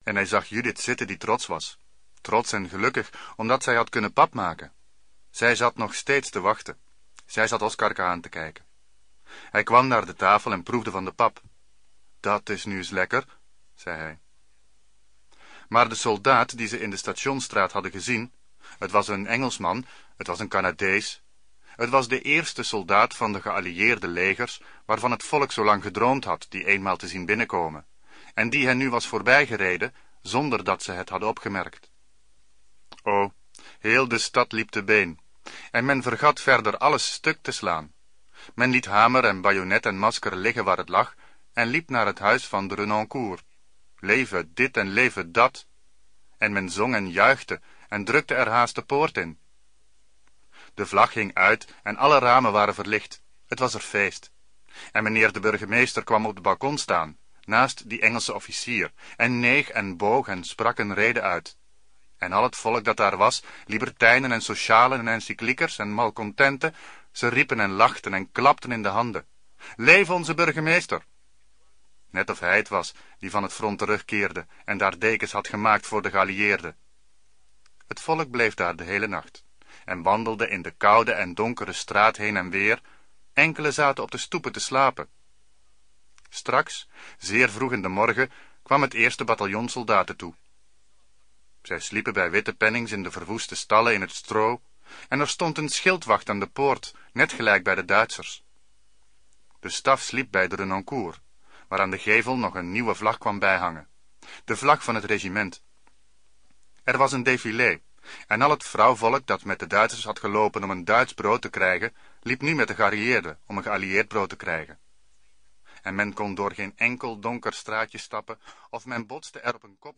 En hij zag Judith zitten die trots was. Trots en gelukkig, omdat zij had kunnen pap maken. Zij zat nog steeds te wachten. Zij zat Oskarke aan te kijken. Hij kwam naar de tafel en proefde van de pap. Dat is nu eens lekker, zei hij. Maar de soldaat die ze in de Stationsstraat hadden gezien, het was een Engelsman, het was een Canadees, het was de eerste soldaat van de geallieerde legers, waarvan het volk zo lang gedroomd had die eenmaal te zien binnenkomen, en die hen nu was voorbijgereden, zonder dat ze het hadden opgemerkt. O, heel de stad liep te been, en men vergat verder alles stuk te slaan. Men liet hamer en bajonet en masker liggen waar het lag, en liep naar het huis van de Renoncourt. Leven dit en leven dat. En men zong en juichte en drukte er haast de poort in. De vlag hing uit en alle ramen waren verlicht. Het was er feest. En meneer de burgemeester kwam op het balkon staan, naast die Engelse officier, en neeg en boog en sprak een rede uit. En al het volk dat daar was, libertijnen en socialen en encycliekers en malcontenten, ze riepen en lachten en klapten in de handen. Leef onze burgemeester! Net of hij het was die van het front terugkeerde en daar dekens had gemaakt voor de geallieerden. Het volk bleef daar de hele nacht en wandelde in de koude en donkere straat heen en weer. Enkele zaten op de stoepen te slapen. Straks, zeer vroeg in de morgen, kwam het eerste bataljon soldaten toe. Zij sliepen bij witte pennings in de verwoeste stallen in het stro, en er stond een schildwacht aan de poort, net gelijk bij de Duitsers. De staf sliep bij de Renoncourt, waar aan de gevel nog een nieuwe vlag kwam bijhangen, de vlag van het regiment. Er was een défilé, en al het vrouwvolk dat met de Duitsers had gelopen om een Duits brood te krijgen, liep nu met de geallieerden om een geallieerd brood te krijgen. En men kon door geen enkel donker straatje stappen, of men botste er op een kop.